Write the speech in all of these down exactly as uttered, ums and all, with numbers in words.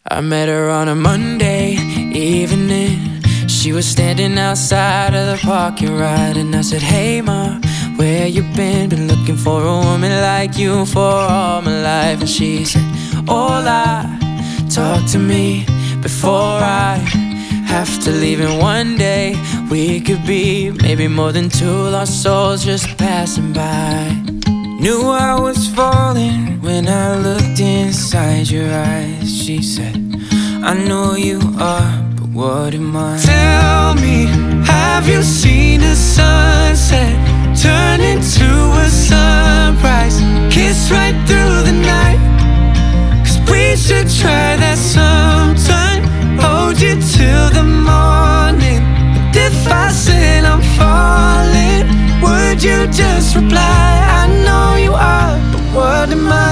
I met her on a Monday evening. She was standing outside of the parking lot, and I said, hey ma, where you been? Been looking for a woman like you for all my life. And she said, hola, talk to me before I have to leave. And one day we could be maybe more than two lost souls just passing by. Knew I was falling when I looked inside your eyes. She said, I know you are, but what am I? Tell me, have you seen a sunset turn into a sunrise? Kiss right through the night, 'cause we should try that sometime. Hold you till the morning. And if I said I'm falling, would you just reply, I know you are, but what am I?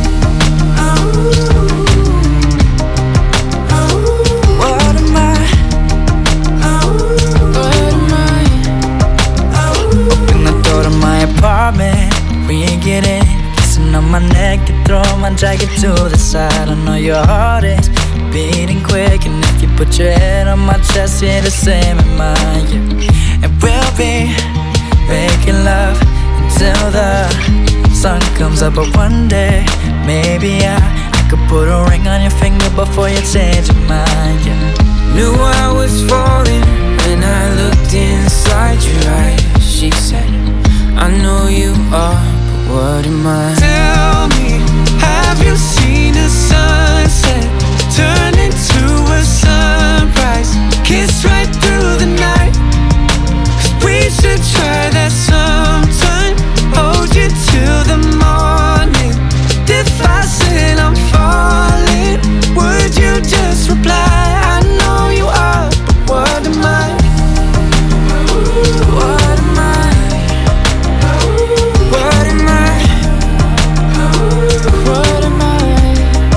Oh. We ain't getting kissing on my neck and throw my jacket to the side. I know your heart is beating quick, and if you put your head on my chest, you're the same in mine, yeah. And we'll be making love until the sun comes up. But one day, maybe I, I could put a ring on your finger before you change your mind, yeah. Knew I was falling when I looked inside your eyes. She said, I know you are, but what am I? Tell me, have you seen a sunset turn into a sunrise? Kiss right through the night, 'cause we should try that sometime. Hold you till the morning. If I said I'm falling, would you just reply, I know you are, but what am I? What am I? What am I? What am I?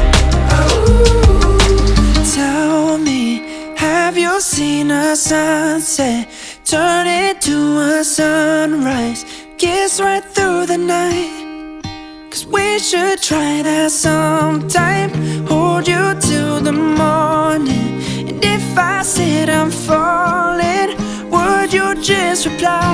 Tell me, have you seen a sunset turn into a sunrise? Kiss right through the night, 'cause we should try that sometime. Hold you till the morning. And if I said I'm falling, would you just reply,